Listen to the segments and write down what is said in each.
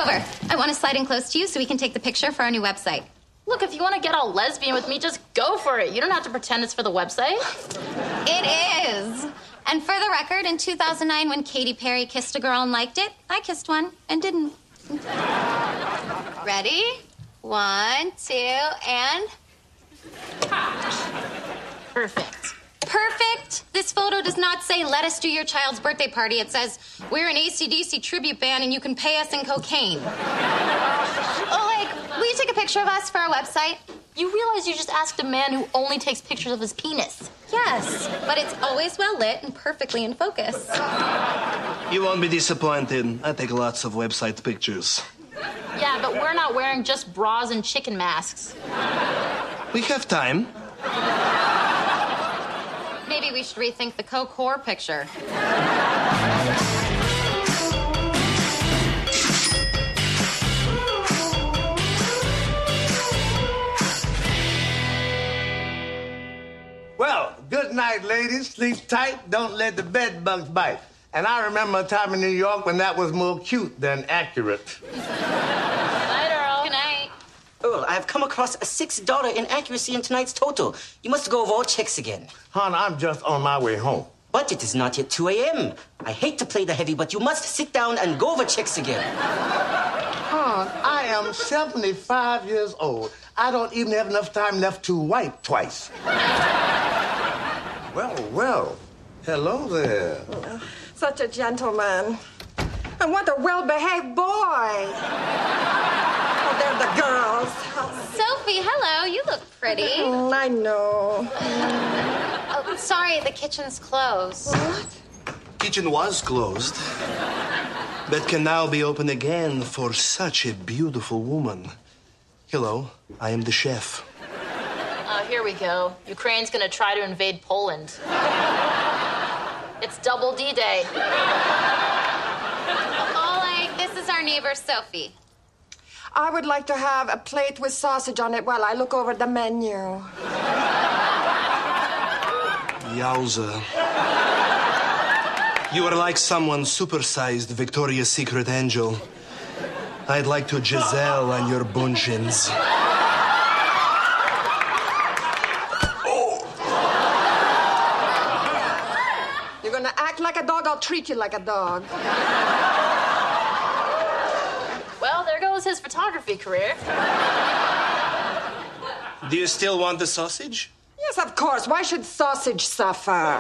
over. I want to slide in close to you so we can take the picture for our new website. Look, if you want to get all lesbian with me, just go for it. You don't have to pretend it's for the website. It is. And for the record, in 2009, when Katy Perry kissed a girl and liked it, I kissed one and didn't. Ready? 1, 2, and... Perfect. Perfect. This photo does not say, let us do your child's birthday party. It says, we're an AC/DC tribute band and you can pay us in cocaine. Will you take a picture of us for our website? You realize you just asked a man who only takes pictures of his penis. Yes, but it's always well lit and perfectly in focus. You won't be disappointed. I take lots of website pictures. Yeah, but we're not wearing just bras and chicken masks. We have time. Maybe we should rethink the Coke whore picture. Well, good night, ladies. Sleep tight. Don't let the bed bugs bite. And I remember a time in New York when that was more cute than accurate. Good night, Earl. Good night. Earl, I have come across a $6 inaccuracy in tonight's total. You must go over all checks again. Hon, I'm just on my way home. But it is not yet 2 a.m. I hate to play the heavy, but you must sit down and go over checks again. Hon, I am 75 years old. I don't even have enough time left to wipe twice. Well. Hello there. Such a gentleman. And what a well-behaved boy. Oh, they're the girls. Sophie, hello. You look pretty. I know. Oh, sorry, the kitchen's closed. What? Kitchen was closed, but can now be open again for such a beautiful woman. Hello, I am the chef. Oh, here we go. Ukraine's gonna try to invade Poland. It's double D-Day. Oleg, this is our neighbor, Sophie. I would like to have a plate with sausage on it while I look over the menu. Yowza. You are like someone supersized Victoria's Secret angel. I'd like to Giselle on your bunchins. You're gonna act like a dog, I'll treat you like a dog. Well, there goes his photography career. Do you still want the sausage? Yes, of course. Why should sausage suffer?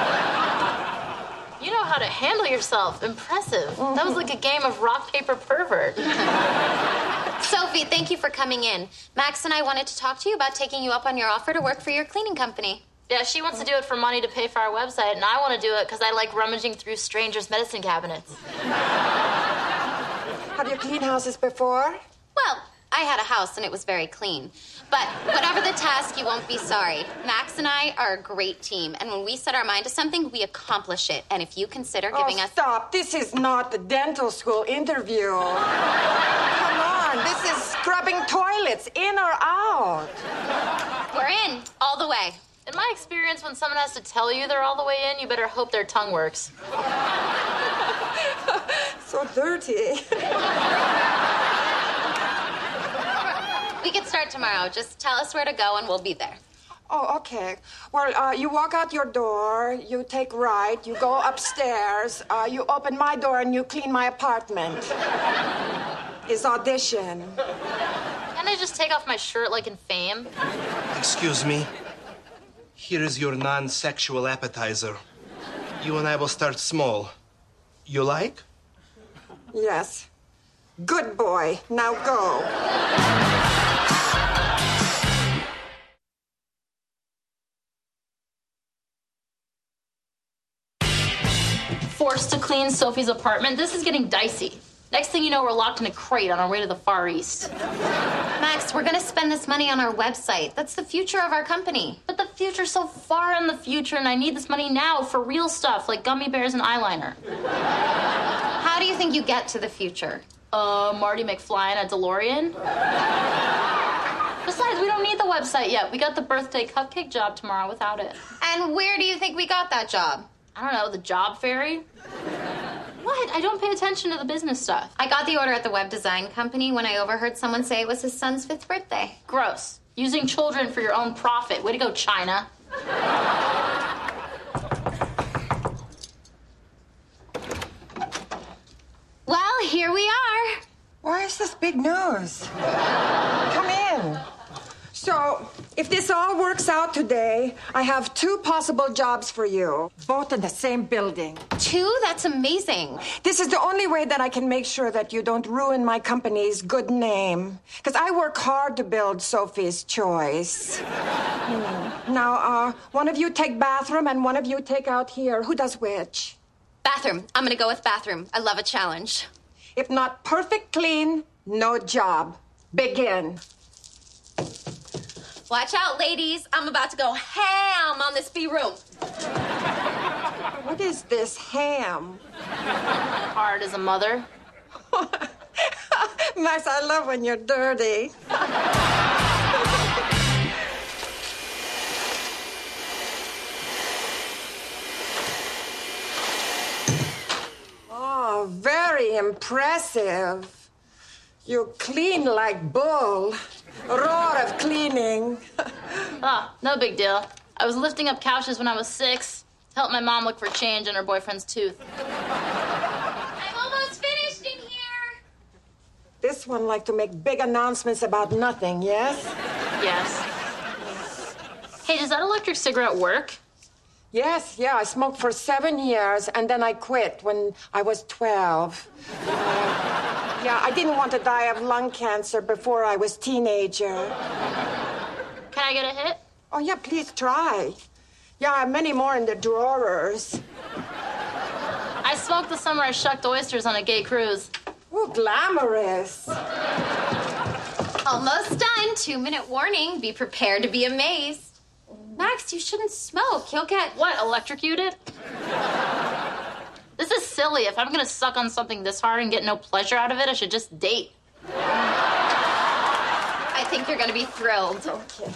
You know how to handle yourself. Impressive. That was like a game of rock, paper, pervert. Sophie, thank you for coming in. Max and I wanted to talk to you about taking you up on your offer to work for your cleaning company. Yeah, she wants to do it for money to pay for our website, and I want to do it because I like rummaging through strangers' medicine cabinets. Have you cleaned houses before? Well, I had a house and it was very clean. But whatever the task, you won't be sorry. Max and I are a great team, and when we set our mind to something, we accomplish it. And if you consider giving us... Stop. This is not a dental school interview. Come on. This is scrubbing toilets, in or out. We're in, all the way. In my experience, when someone has to tell you they're all the way in, you better hope their tongue works. So dirty. We could start tomorrow. Just tell us where to go and we'll be there. Oh, okay. Well, you walk out your door, you take right, you go upstairs, you open my door and you clean my apartment. It's audition. Can't I just take off my shirt like in Fame? Excuse me. Here is your non-sexual appetizer. You and I will start small. You like? Yes. Good boy. Now go. Forced to clean Sophie's apartment. This is getting dicey. Next thing you know, we're locked in a crate on our way to the Far East. Max, we're going to spend this money on our website. That's the future of our company. But the future's so far in the future, and I need this money now for real stuff like gummy bears and eyeliner. How do you think you get to the future? Marty McFly in a DeLorean? Besides, we don't need the website yet. We got the birthday cupcake job tomorrow without it. And where do you think we got that job? I don't know, the job fairy? What? I don't pay attention to the business stuff. I got the order at the web design company when I overheard someone say it was his son's 5th birthday. Gross. Using children for your own profit. Way to go, China. Well, here we are. Why is this big news? Come in. So, if this all works out today, I have 2 possible jobs for you, both in the same building. 2? That's amazing. This is the only way that I can make sure that you don't ruin my company's good name. Because I work hard to build Sophie's Choice. Now, one of you take bathroom and one of you take out here. Who does which? Bathroom. I'm gonna go with bathroom. I love a challenge. If not perfect clean, no job. Begin. Watch out, ladies. I'm about to go ham on this B-room. What is this ham? Hard as a mother. Max, I love when you're dirty. Oh, very impressive. You clean like bull. Roar of cleaning. Ah, no big deal. I was lifting up couches when I was 6 to help my mom look for change in her boyfriend's tooth. I'm almost finished in here. This one like to make big announcements about nothing, yes? Yes. Hey, does that electric cigarette work? Yes, yeah, I smoked for 7 years, and then I quit when I was 12. Yeah, I didn't want to die of lung cancer before I was teenager. Can I get a hit? Oh, yeah, please try. Yeah, I have many more in the drawers. I smoked the summer I shucked oysters on a gay cruise. Ooh, glamorous. Almost done. 2-minute warning. Be prepared to be amazed. Max, you shouldn't smoke. You'll get... What, electrocuted? This is silly. If I'm gonna suck on something this hard and get no pleasure out of it, I should just date. I think you're gonna be thrilled. Okay.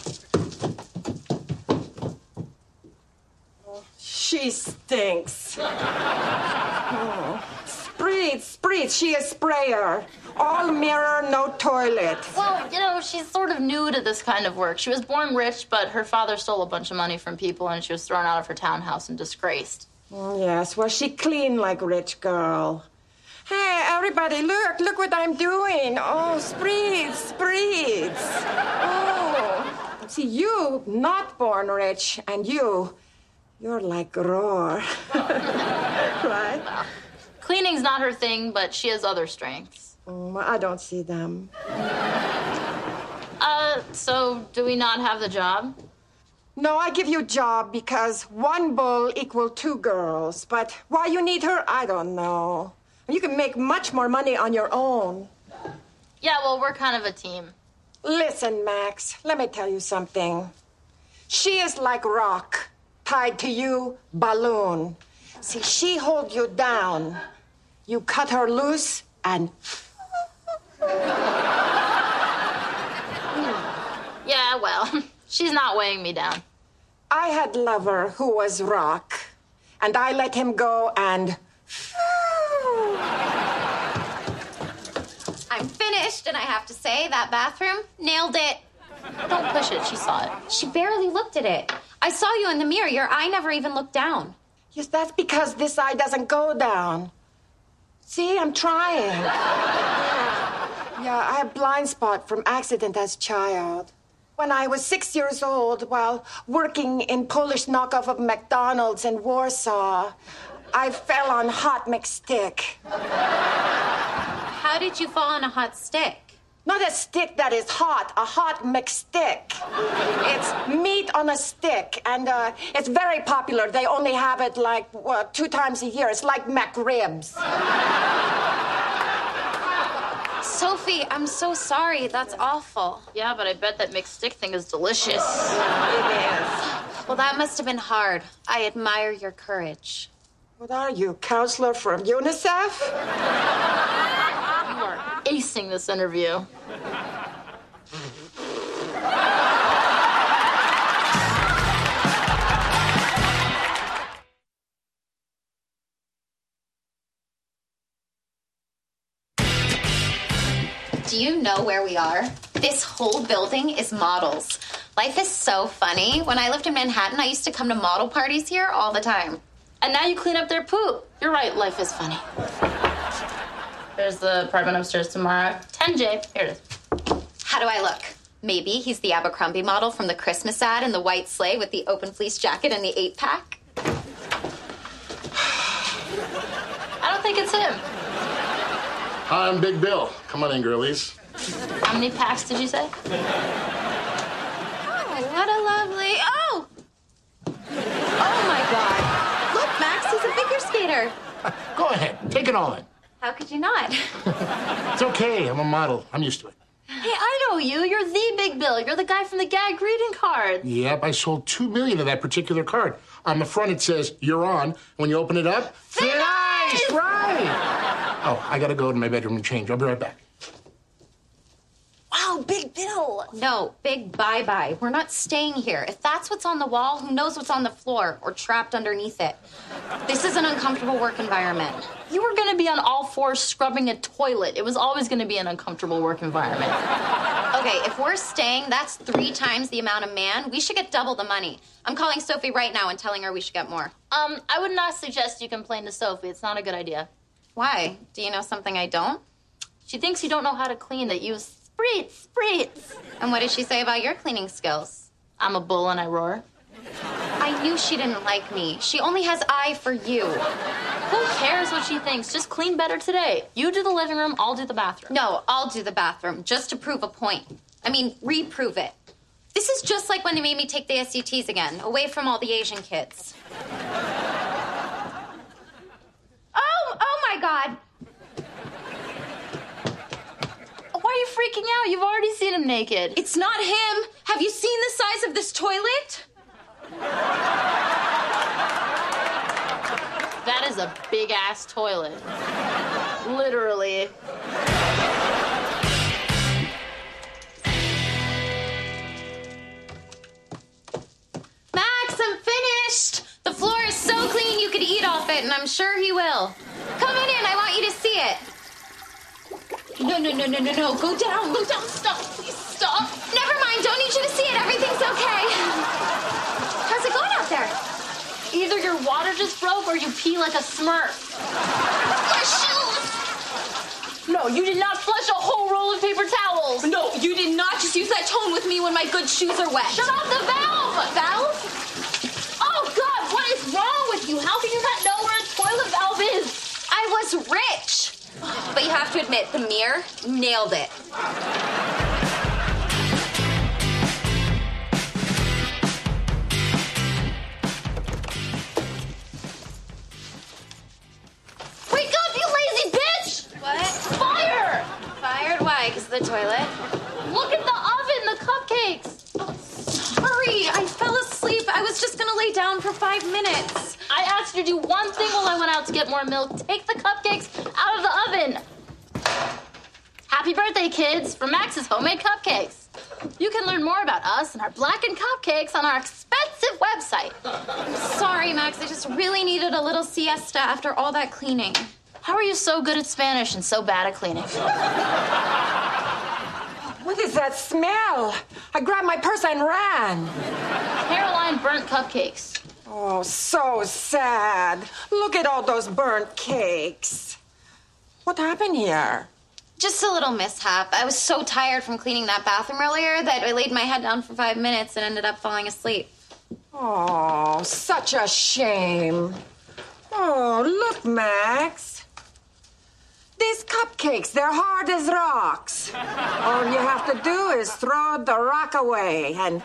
She stinks. Spritz, she is sprayer. All mirror, no toilet. Well, you know, she's sort of new to this kind of work. She was born rich, but her father stole a bunch of money from people and she was thrown out of her townhouse and disgraced. Yes, well, she clean like rich girl. Hey, everybody, look what I'm doing. Oh, spritz. Oh, see, you not born rich, and you're like Roar. Right? Cleaning's not her thing, but she has other strengths. I don't see them. So do we not have the job? No, I give you job because 1 bull equal 2 girls. But why you need her, I don't know. You can make much more money on your own. Yeah, well, we're kind of a team. Listen, Max, let me tell you something. She is like rock, tied to you, balloon. See, she hold you down. You cut her loose and... Yeah, well, she's not weighing me down. I had lover who was rock, and I let him go and... I'm finished, and I have to say, that bathroom nailed it. Don't push it, she saw it. She barely looked at it. I saw you in the mirror. Your eye never even looked down. Yes, that's because this eye doesn't go down. See, I'm trying. Yeah, I have blind spot from accident as child. When I was 6 years old, while working in Polish knockoff of McDonald's in Warsaw, I fell on hot McStick. How did you fall on a hot stick? Not a stick that is hot, a hot McStick. It's meat on a stick, and it's very popular. They only have it like 2 times a year. It's like McRibs. Sophie, I'm so sorry. That's awful. Yeah, but I bet that mixed stick thing is delicious. It is. Well, that must have been hard. I admire your courage. What are you, counselor from UNICEF? You are acing this interview. Do you know where we are? This whole building is models. Life is so funny. When I lived in Manhattan, I used to come to model parties here all the time. And now you clean up their poop. You're right, life is funny. There's the apartment upstairs tomorrow. 10J. Here it is. How do I look? Maybe he's the Abercrombie model from the Christmas ad in the white sleigh with the open fleece jacket and the 8-pack. I don't think it's him. Hi, I'm Big Bill. Come on in, girlies. How many packs did you say? Oh, what a lovely... Oh! Oh, my God. Look, Max, he's a figure skater. Go ahead. Take it all in. How could you not? It's okay. I'm a model. I'm used to it. Hey, I know you. You're the Big Bill. You're the guy from the gag greeting card. Yep, I sold 2 million of that particular card. On the front, it says, "You're on." When you open it up, thin ice! Right. Oh, I gotta go to my bedroom and change. I'll be right back. Wow, Big Bill. No, big bye-bye. We're not staying here. If that's what's on the wall, who knows what's on the floor or trapped underneath it? This is an uncomfortable work environment. You were going to be on all fours scrubbing a toilet. It was always going to be an uncomfortable work environment. Okay, if we're staying, that's 3 times the amount of man. We should get double the money. I'm calling Sophie right now and telling her we should get more. I would not suggest you complain to Sophie. It's not a good idea. Why? Do you know something I don't? She thinks you don't know how to clean, that you spritz. And what did she say about your cleaning skills? I'm a bull and I roar. I knew she didn't like me. She only has eye for you. Who cares what she thinks? Just clean better today. You do the living room, I'll do the bathroom. No, I'll do the bathroom, just to prove a point. I mean, reprove it. This is just like when they made me take the SATs again, away from all the Asian kids. Oh my God. Why are you freaking out? You've already seen him naked. It's not him. Have you seen the size of this toilet? That is a big-ass toilet. Literally. Max, I'm finished. The floor is so clean you could eat off it, and I'm sure he will. Come on in. I want you to see it. No. Go down. Stop. Please stop. Never mind. Don't need you to see it. Everything's okay. How's it going out there? Either your water just broke or you pee like a smurf. My shoes. No, you did not flush a whole roll of paper towels. No, you did not just use that tone with me when my good shoes are wet. Shut off the valve. Valve? Oh, God, what is wrong with you? How can you not know where a toilet valve is? I was rich. But you have to admit, the mirror nailed it. Wake up, you lazy bitch! What? Fire! Fired? Why? Because of the toilet? Look at the oven, the cupcakes. Hurry! I fell asleep. I was just gonna lay down for 5 minutes. I asked you to do one thing while I went out to get more milk. Take the cupcakes out of the oven. Happy birthday, kids, from Max's Homemade Cupcakes. You can learn more about us and our blackened cupcakes on our expensive website. I'm sorry, Max. I just really needed a little siesta after all that cleaning. How are you so good at Spanish and so bad at cleaning? What is that smell? I grabbed my purse and ran. Caroline burnt cupcakes. Oh, so sad. Look at all those burnt cakes. What happened here? Just a little mishap. I was so tired from cleaning that bathroom earlier that I laid my head down for 5 minutes and ended up falling asleep. Oh, such a shame. Oh, look, Max. These cupcakes, they're hard as rocks. All you have to do is throw the rock away and...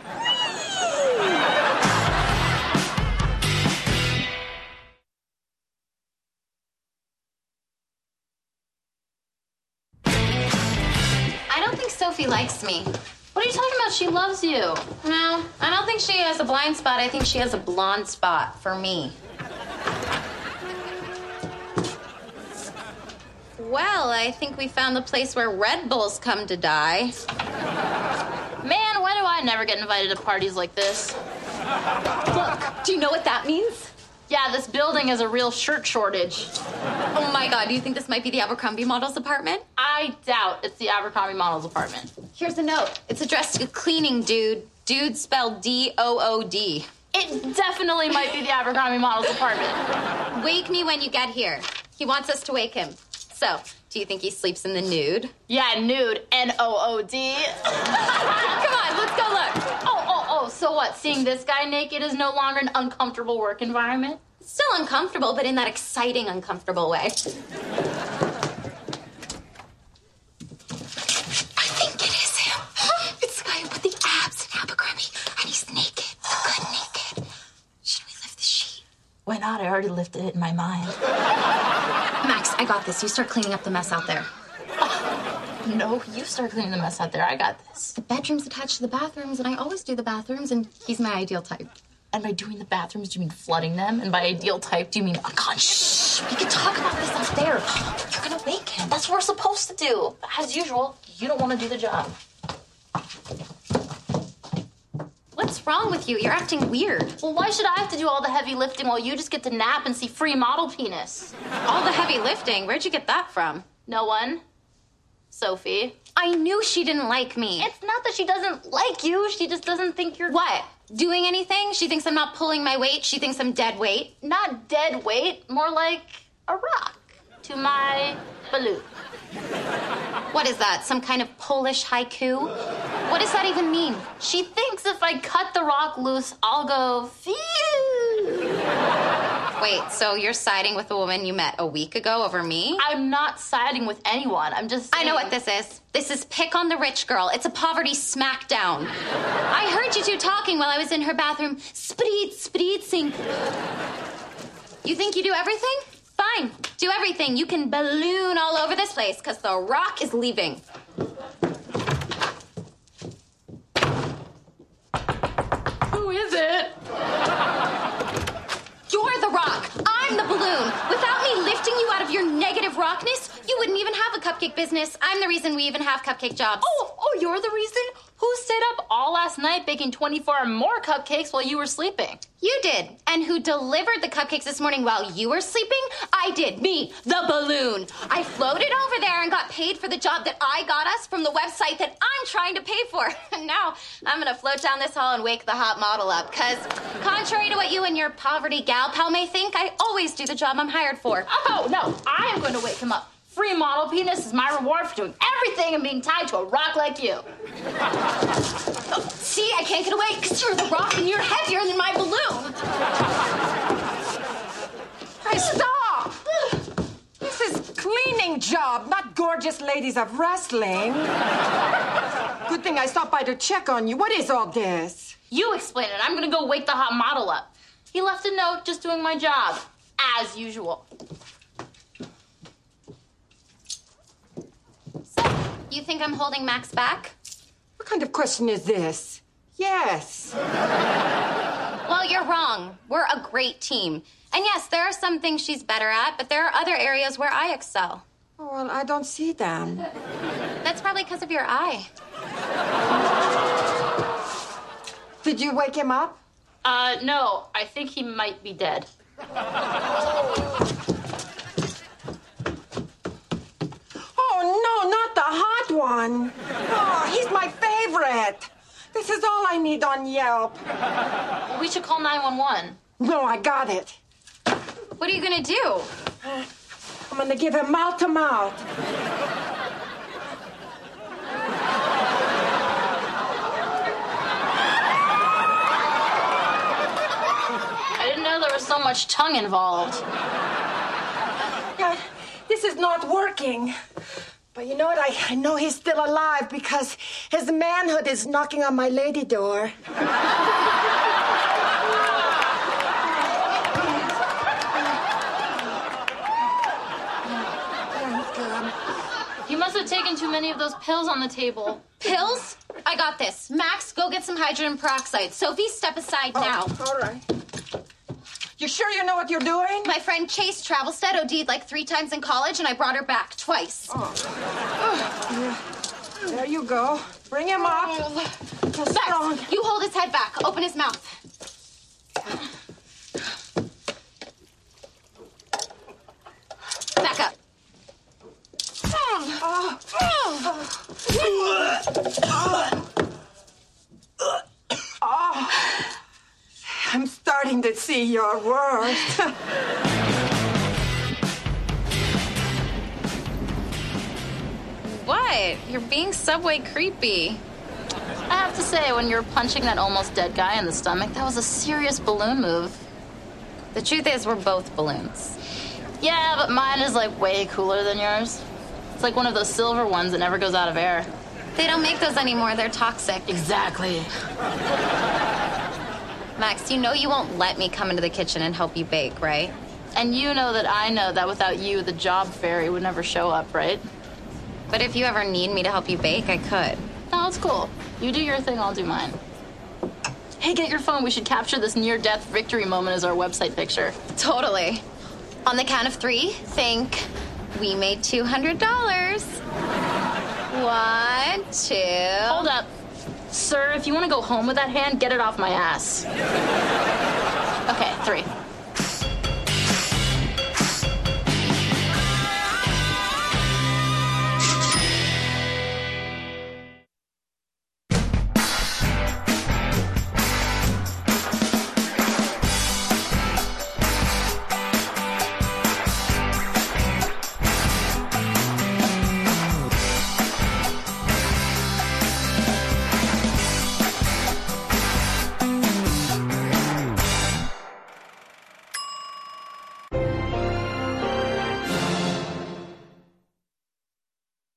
I don't think Sophie likes me. What are you talking about? She loves you. No, I don't think she has a blind spot. I think she has a blonde spot for me. Well, I think we found the place where Red Bulls come to die. Man, why do I never get invited to parties like this? Look, do you know what that means? Yeah, this building has a real shirt shortage. Oh my God, do you think this might be the Abercrombie Models apartment? I doubt it's the Abercrombie Models apartment. Here's a note. It's addressed to cleaning dude. Dude spelled D-O-O-D. It definitely might be the Abercrombie Models apartment. Wake me when you get here. He wants us to wake him. So, do you think he sleeps in the nude? Yeah, nude. N-O-O-D. Come on, let's go look. Oh, so what? Seeing this guy naked is no longer an uncomfortable work environment? It's still uncomfortable, but in that exciting, uncomfortable way. I think it is him. It's the guy who put the abs in Abercrombie, and he's naked. Good naked. Should we lift the sheet? Why not? I already lifted it in my mind. Max, I got this. You start cleaning up the mess out there. No, you start cleaning the mess out there. I got this. The bedroom's attached to the bathrooms, and I always do the bathrooms, and he's my ideal type. And by doing the bathrooms, do you mean flooding them? And by ideal type, do you mean unconscious? Shh, we can talk about this out there. You're gonna wake him. That's what we're supposed to do. As usual, you don't want to do the job. What's wrong with you? You're acting weird. Well, why should I have to do all the heavy lifting while you just get to nap and see free model penis? All the heavy lifting? Where'd you get that from? No one. Sophie. I knew she didn't like me. It's not that she doesn't like you. She just doesn't think you're... What? Doing anything? She thinks I'm not pulling my weight. She thinks I'm dead weight. Not dead weight. More like a rock to my balloon. What is that? Some kind of Polish haiku? What does that even mean? She thinks if I cut the rock loose, I'll go phew. Wait, so you're siding with a woman you met a week ago over me? I'm not siding with anyone. I'm just saying... I know what this is. This is pick on the rich girl. It's a poverty smackdown. I heard you two talking while I was in her bathroom. Spreetsing. You think you do everything? Fine. Do everything. You can balloon all over this place, because the rock is leaving. Who is it? You're the rock. I'm the balloon. Without me lifting you out of your negative rockness, you wouldn't even have a cupcake business. I'm the reason we even have cupcake jobs. Oh, you're the reason? Who stayed up all last night baking 24 more cupcakes while you were sleeping? You did. And who delivered the cupcakes this morning while you were sleeping? I did. Me, the balloon. I floated over there and got paid for the job that I got us from the website that I'm trying to pay for. And now I'm going to float down this hall and wake the hot model up. Because contrary to what you and your poverty gal pal may think, I always do the job I'm hired for. Oh, no. I am going to wake him up. Free model penis is my reward for doing everything and being tied to a rock like you. Oh, see, I can't get away because you're the rock and you're heavier than my balloon. Hey, stop! This is cleaning job, not gorgeous ladies of wrestling. Good thing I stopped by to check on you. What is all this? You explain it. I'm going to go wake the hot model up. He left a note just doing my job, as usual. You think I'm holding Max back? What kind of question is this? Yes. Well, you're wrong. We're a great team. And yes, there are some things she's better at, but there are other areas where I excel. Oh, well, I don't see them. That's probably because of your eye. Did you wake him up? No. I think he might be dead. Oh, no, not the hot one. Oh, he's my favorite. This is all I need on Yelp. We should call 911. No, I got it. What are you going to do? I'm going to give him mouth to mouth. I didn't know there was so much tongue involved. Yeah, this is not working. But you know what? I know he's still alive because his manhood is knocking on my lady door. You must have taken too many of those pills on the table. Pills? I got this. Max, go get some hydrogen peroxide. Sophie, step aside now. All right. You sure you know what you're doing? My friend Chase Travelstead OD'd like 3 times in college, and I brought her back twice. There you go. Bring him up. Just strong. Max, you hold his head back. Open his mouth. Oh, I'm starting to see your worst. What? You're being Subway creepy. I have to say, when you were punching that almost dead guy in the stomach, that was a serious balloon move. The truth is, we're both balloons. Yeah, but mine is like way cooler than yours. It's like one of those silver ones that never goes out of air. They don't make those anymore. They're toxic. Exactly. Max, you know you won't let me come into the kitchen and help you bake, right? And you know that without you, the job fairy would never show up, right? But if you ever need me to help you bake, I could. No, it's cool. You do your thing, I'll do mine. Hey, get your phone. We should capture this near-death victory moment as our website picture. Totally. On the count of 3, think we made $200. 1, 2... Hold up. Sir, if you want to go home with that hand, get it off my ass. Okay, 3.